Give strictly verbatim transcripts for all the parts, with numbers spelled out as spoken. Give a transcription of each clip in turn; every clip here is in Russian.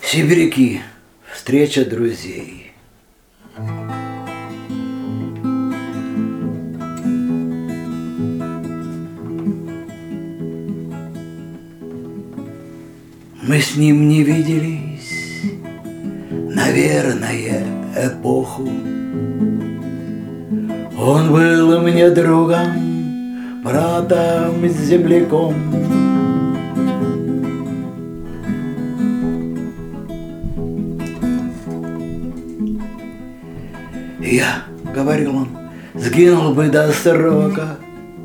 Сибиряки. Встреча друзей. Мы с ним не виделись, наверное, эпоху. Он был мне другом, братом, земляком. Я, говорил он, сгинул бы до срока,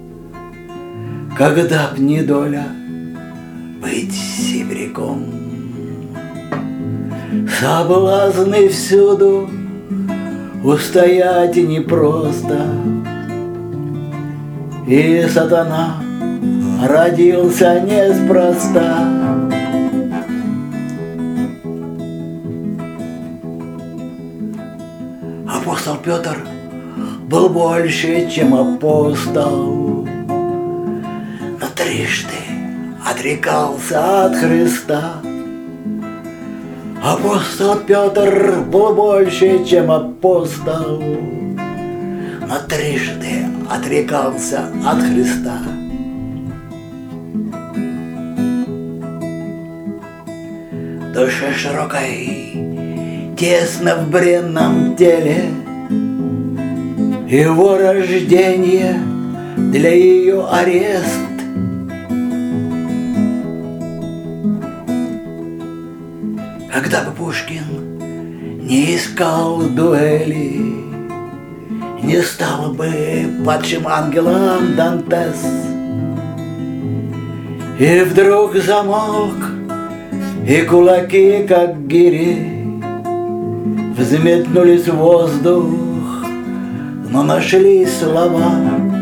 когда б не доля быть сибиряком. Соблазны всюду, устоять непросто, и сатана родился неспроста. Апостол Петр был больше, чем апостол, но трижды отрекался от Христа. Апостол Петр был больше, чем апостол, но трижды отрекался от Христа. Душе широкой, тесно в бренном теле, его рождение для ее арест. Когда бы Пушкин не искал дуэли, не стал бы падшим ангелом Дантес. И вдруг замолк, и кулаки, как гири, взметнулись в воздух, но нашли слова.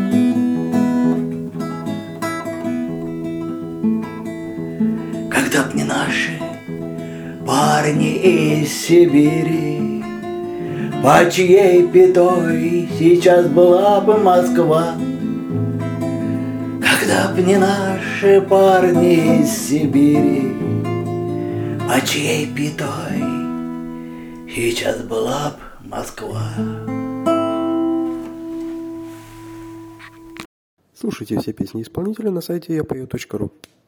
Когда б не наши парни из Сибири, по чьей пятой сейчас была бы Москва. Когда б не наши парни из Сибири, по чьей пятой сейчас была б Москва. Слушайте все песни исполнителя на сайте я пою точка ру.